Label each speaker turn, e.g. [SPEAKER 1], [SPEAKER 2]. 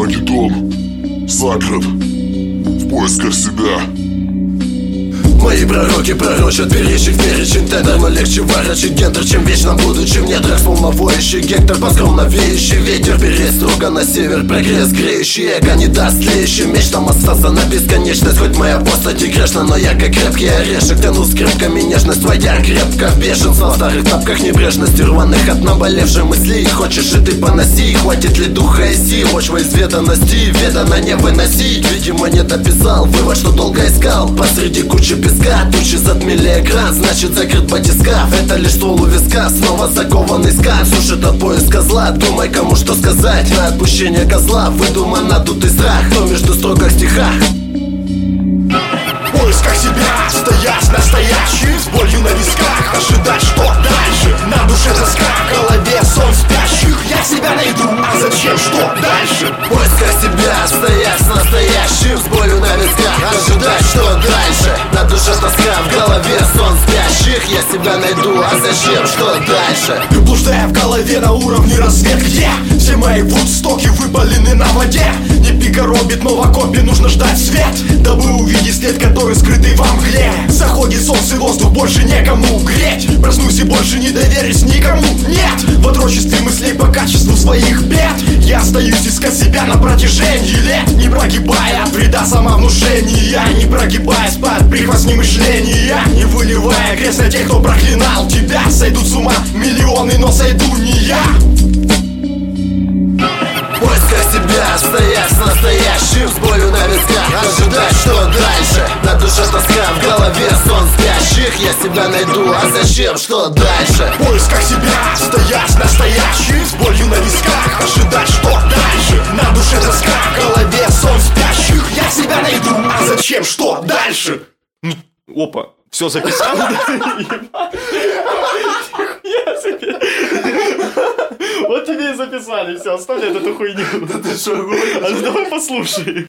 [SPEAKER 1] Армагеддон, Загреб, в поисках себя.
[SPEAKER 2] Мои пророки пророчат перечень в перечень тендер, но легче ворочить гендер, чем вечно будучи в недрах волновоющий гектор, поскромно веющий ветер, перестрога на север, прогресс греющий эго не даст тлеющий меч, там остался на бесконечность. Хоть моя постать и грешна, но я как крепкий орешек, тяну скрепками нежность, твоя крепко в бешенство, в старых тапках небрежности, рваных от наболевшей мысли. Хочешь и ты поноси, хватит ли духа и сил, почва изведанности, ведано не выносить. Видимо не дописал вывод, что долго искал посреди кучи песка. Тучи затмили экран, значит закрыт батискаф. Это лишь ствол у виска, снова закованный скаф. Сушит от поиска зла, думай кому что сказать. На отпущение козла выдуман надутый страх, но между строках стихах.
[SPEAKER 3] В поисках себя, стоять настоящий, с болью на висках, ожидать что дальше. На душе тоска, в голове сон спящих. Я себя найду, а зачем, что дальше?
[SPEAKER 2] В поисках себя, стоять настоящим, с болью на висках, ожидать что дальше. На душе тоска, в голове сон спящих. Я себя найду, а зачем, что дальше?
[SPEAKER 3] Блуждая в голове на уровне рассвет, где все мои вудстоки выпалены на воде. Не пика робит, но в окопе нужно ждать свет, дабы увидеть след, который скрытый во мгле. Заходит солнце, воздух больше некому греть. Проснусь и больше не доверюсь никому, нет. В отрочестве мыслей по качеству своих бед я остаюсь искать себя на протяжении лет, не прогибая от вреда самовнушения, не прогибаясь под прихвостни мышления, не выливая грязь на тех, кто проклинал тебя. Сойдут с ума миллионы, но сойду не я.
[SPEAKER 2] В поисках себя, стоять настоящим, с болью на висках, ожидать что дальше. На душе тоска, в голове сон спящих. Я себя найду, а зачем, что дальше?
[SPEAKER 3] В поисках себя, стоять настоящим, с болью на висках, ожидать что дальше. На душе тоска, в голове сон спящих. Я себя найду, а зачем, что дальше?
[SPEAKER 4] Опа, все записал? Вот тебе и записали, все, оставляй эту хуйню.
[SPEAKER 2] Ты что,
[SPEAKER 4] А давай послушай.